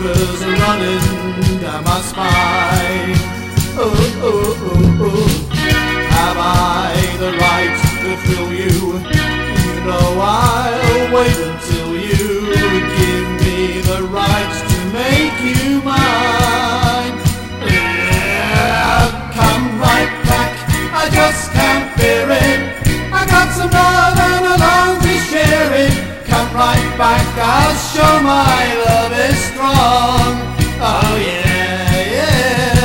shivers are running down my spine. Oh, oh, oh, oh. Have I the right to thrill you? You know I'll wait until you give me the right to make you mine. Yeah, come right back, I just can't bear it. I got some love and I long to share it. Come right back, I'll show my love is strong. Oh yeah, yeah.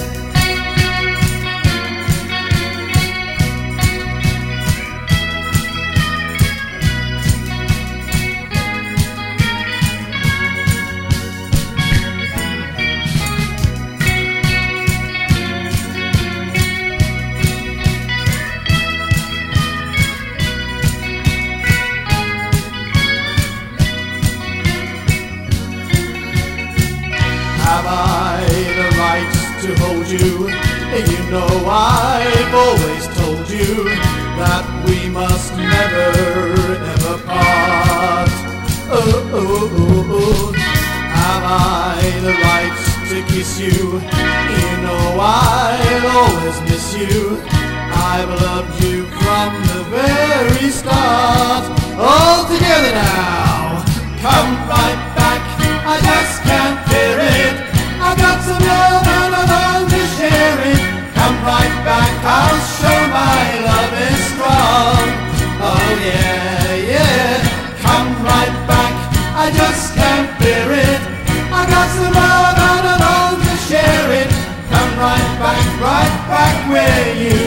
Have I the right to hold you? You know I've always told you that we must never, ever part. Oh, oh, oh, oh. Have I the right to kiss you? You know I'll always miss you. I've loved you from the very start. All together now, come right back, I just can't bear it. I've got some love and I long to share it. Come right back, I'll show my love is strong. Oh yeah, yeah. Come right back, I just can't bear it. I've got some love and I long to share it. Come right back where you